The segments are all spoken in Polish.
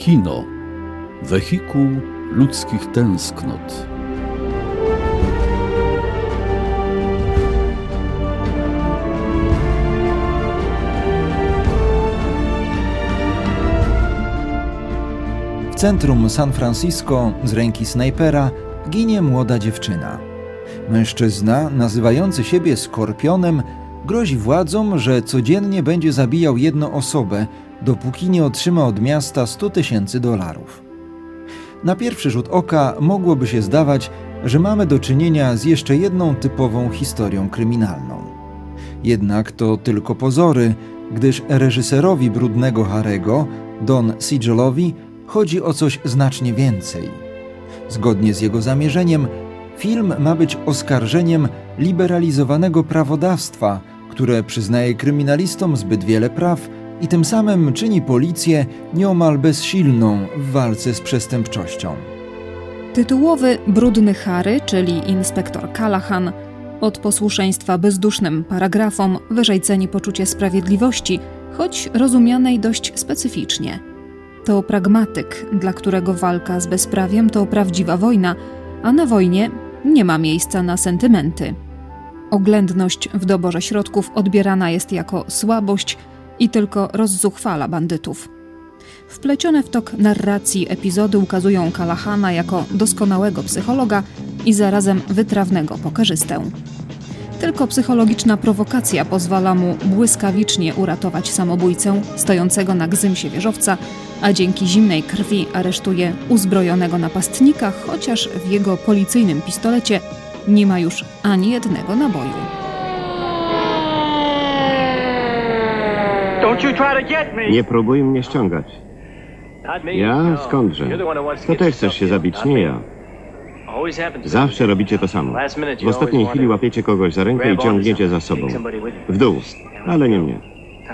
Kino. Wehikuł ludzkich tęsknot. W centrum San Francisco z ręki snajpera ginie młoda dziewczyna. Mężczyzna, nazywający siebie Skorpionem, grozi władzom, że codziennie będzie zabijał jedną osobę, dopóki nie otrzyma od miasta $100,000. Na pierwszy rzut oka mogłoby się zdawać, że mamy do czynienia z jeszcze jedną typową historią kryminalną. Jednak to tylko pozory, gdyż reżyserowi Brudnego Harego, Don Siegelowi, chodzi o coś znacznie więcej. Zgodnie z jego zamierzeniem, film ma być oskarżeniem liberalizowanego prawodawstwa, które przyznaje kryminalistom zbyt wiele praw i tym samym czyni policję nieomal bezsilną w walce z przestępczością. Tytułowy Brudny Harry, czyli inspektor Callahan, od posłuszeństwa bezdusznym paragrafom wyżej ceni poczucie sprawiedliwości, choć rozumianej dość specyficznie. To pragmatyk, dla którego walka z bezprawiem to prawdziwa wojna, a na wojnie nie ma miejsca na sentymenty. Oględność w doborze środków odbierana jest jako słabość i tylko rozzuchwala bandytów. Wplecione w tok narracji epizody ukazują Callahana jako doskonałego psychologa i zarazem wytrawnego pokerzystę. Tylko psychologiczna prowokacja pozwala mu błyskawicznie uratować samobójcę stojącego na gzymsie wieżowca, a dzięki zimnej krwi aresztuje uzbrojonego napastnika, chociaż w jego policyjnym pistolecie nie ma już ani jednego naboju. Nie próbuj mnie ściągać. Ja? Skądże? To ty chcesz się zabić, nie ja. Zawsze robicie to samo. W ostatniej chwili łapiecie kogoś za rękę i ciągniecie za sobą. W dół, ale nie mnie.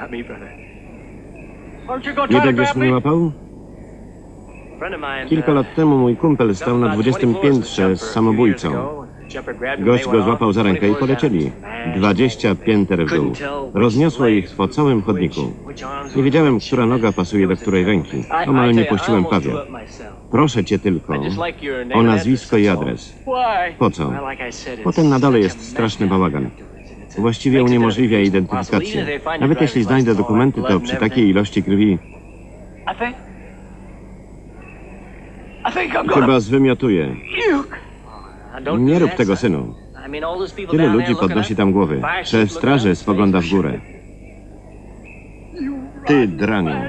Nie będziesz mnie łapał? Kilka lat temu mój kumpel stał na 20. piętrze z samobójcą. Gość go złapał za rękę i polecieli. 20 pięter w dół. Rozniosło ich po całym chodniku. Nie wiedziałem, która noga pasuje do której ręki. Omal nie puściłem prawie. Proszę cię tylko o nazwisko i adres. Po co? Potem na dole jest straszny bałagan. Właściwie uniemożliwia identyfikację. Nawet jeśli znajdę dokumenty, to przy takiej ilości krwi... Chyba zwymiotuję. Nie rób tego, synu. Tyle ludzi podnosi tam głowy. Szef straży spogląda w górę. Ty, dranie.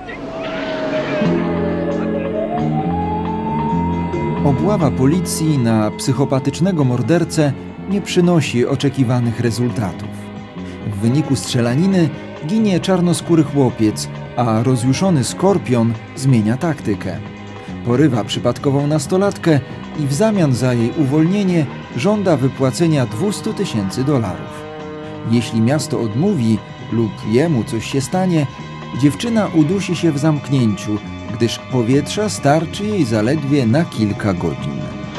Obława policji na psychopatycznego mordercę nie przynosi oczekiwanych rezultatów. W wyniku strzelaniny ginie czarnoskóry chłopiec, a rozjuszony Skorpion zmienia taktykę. Porywa przypadkową nastolatkę i w zamian za jej uwolnienie żąda wypłacenia $200,000. Jeśli miasto odmówi lub jemu coś się stanie, dziewczyna udusi się w zamknięciu, gdyż powietrza starczy jej zaledwie na kilka godzin.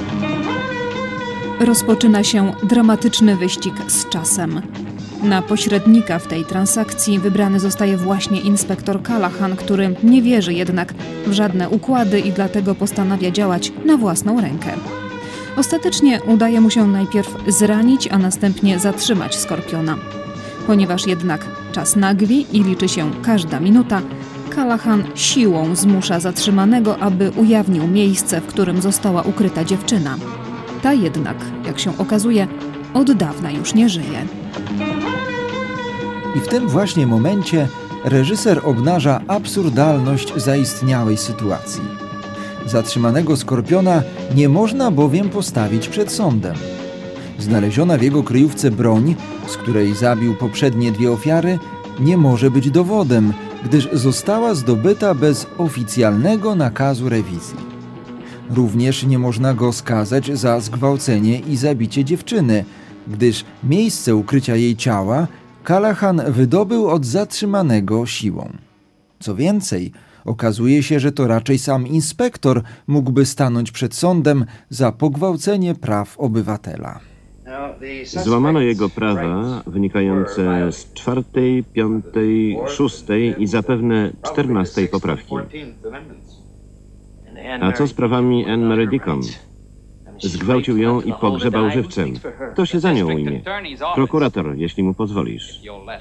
Rozpoczyna się dramatyczny wyścig z czasem. Na pośrednika w tej transakcji wybrany zostaje właśnie inspektor Callahan, który nie wierzy jednak w żadne układy i dlatego postanawia działać na własną rękę. Ostatecznie udaje mu się najpierw zranić, a następnie zatrzymać Skorpiona. Ponieważ jednak czas nagli i liczy się każda minuta, Callahan siłą zmusza zatrzymanego, aby ujawnił miejsce, w którym została ukryta dziewczyna. Ta jednak, jak się okazuje, od dawna już nie żyje. I w tym właśnie momencie reżyser obnaża absurdalność zaistniałej sytuacji. Zatrzymanego Skorpiona nie można bowiem postawić przed sądem. Znaleziona w jego kryjówce broń, z której zabił poprzednie 2 ofiary, nie może być dowodem, gdyż została zdobyta bez oficjalnego nakazu rewizji. Również nie można go skazać za zgwałcenie i zabicie dziewczyny, gdyż miejsce ukrycia jej ciała Callahan wydobył od zatrzymanego siłą. Co więcej, okazuje się, że to raczej sam inspektor mógłby stanąć przed sądem za pogwałcenie praw obywatela. Złamano jego prawa wynikające z 4., 5., 6. i zapewne 14. poprawki. A co z prawami Anne Mary Deacon? Zgwałcił ją i pogrzebał żywcem. Kto się za nią ujmie? Prokurator, jeśli mu pozwolisz.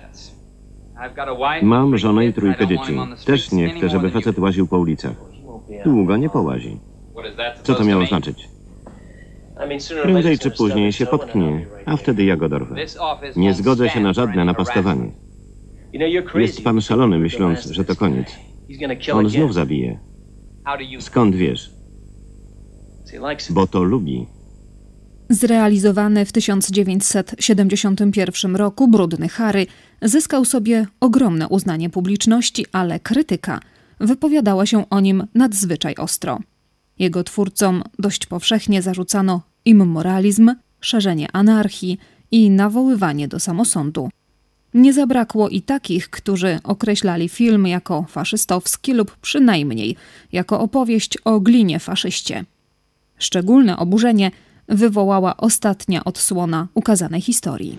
Mam żonę i 3 dzieci. Też nie chcę, żeby facet łaził po ulicach. Długo nie połazi. Co to miało znaczyć? Prędzej czy później się potknie, a wtedy ja go dorwę. Nie zgodzę się na żadne napastowanie. Jest pan szalony, myśląc, że to koniec. On znów zabije. Skąd wiesz? Bo to lubi. Zrealizowany w 1971 roku Brudny Harry zyskał sobie ogromne uznanie publiczności, ale krytyka wypowiadała się o nim nadzwyczaj ostro. Jego twórcom dość powszechnie zarzucano immoralizm, szerzenie anarchii i nawoływanie do samosądu. Nie zabrakło i takich, którzy określali film jako faszystowski lub przynajmniej jako opowieść o glinie faszyście. Szczególne oburzenie wywołała ostatnia odsłona ukazanej historii.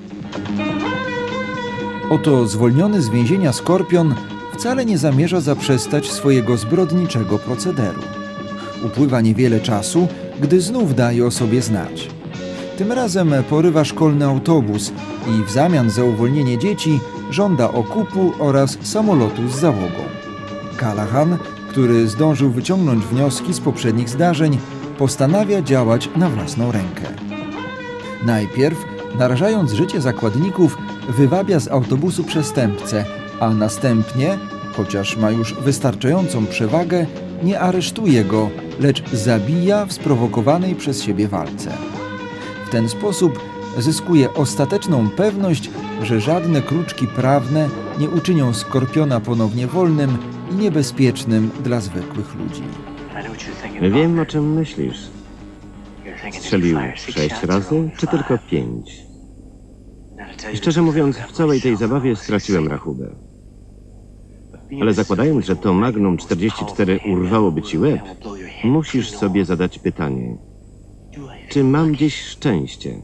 Oto zwolniony z więzienia Skorpion wcale nie zamierza zaprzestać swojego zbrodniczego procederu. Upływa niewiele czasu, gdy znów daje o sobie znać. Tym razem porywa szkolny autobus i w zamian za uwolnienie dzieci żąda okupu oraz samolotu z załogą. Callahan, który zdążył wyciągnąć wnioski z poprzednich zdarzeń, postanawia działać na własną rękę. Najpierw, narażając życie zakładników, wywabia z autobusu przestępcę, a następnie, chociaż ma już wystarczającą przewagę, nie aresztuje go, lecz zabija w sprowokowanej przez siebie walce. W ten sposób zyskuje ostateczną pewność, że żadne kruczki prawne nie uczynią Skorpiona ponownie wolnym i niebezpiecznym dla zwykłych ludzi. Wiem, o czym myślisz. Strzelił 6 razy, czy tylko 5? Szczerze mówiąc, w całej tej zabawie straciłem rachubę. Ale zakładając, że to Magnum 44 urwałoby ci łeb, musisz sobie zadać pytanie. Czy mam gdzieś szczęście?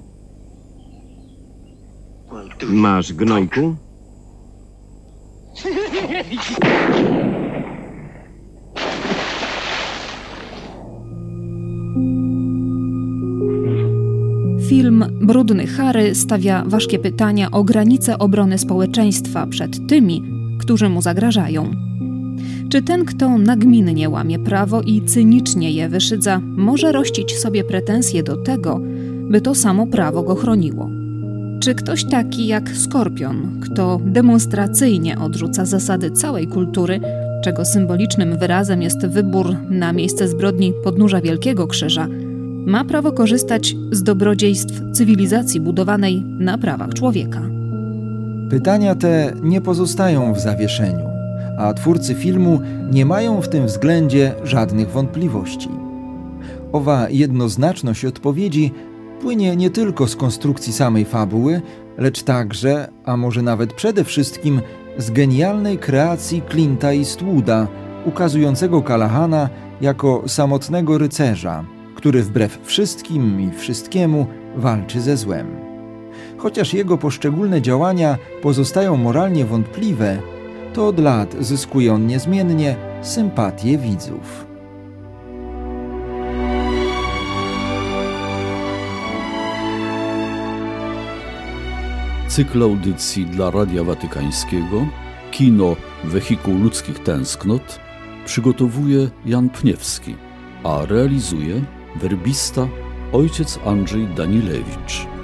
Masz gnojku? Film Brudny Harry stawia ważkie pytania o granice obrony społeczeństwa przed tymi, którzy mu zagrażają. Czy ten, kto nagminnie łamie prawo i cynicznie je wyszydza, może rościć sobie pretensje do tego, by to samo prawo go chroniło? Czy ktoś taki jak Skorpion, kto demonstracyjnie odrzuca zasady całej kultury, czego symbolicznym wyrazem jest wybór na miejsce zbrodni podnóża Wielkiego Krzyża, ma prawo korzystać z dobrodziejstw cywilizacji budowanej na prawach człowieka? Pytania te nie pozostają w zawieszeniu, a twórcy filmu nie mają w tym względzie żadnych wątpliwości. Owa jednoznaczność odpowiedzi płynie nie tylko z konstrukcji samej fabuły, lecz także, a może nawet przede wszystkim, z genialnej kreacji Clint'a Eastwooda, ukazującego Callahana jako samotnego rycerza, który wbrew wszystkim i wszystkiemu walczy ze złem. Chociaż jego poszczególne działania pozostają moralnie wątpliwe, to od lat zyskuje on niezmiennie sympatię widzów. Cykl audycji dla Radia Watykańskiego Kino Wehikuł Ludzkich Tęsknot przygotowuje Jan Pniewski, a realizuje werbista ojciec Andrzej Danilewicz.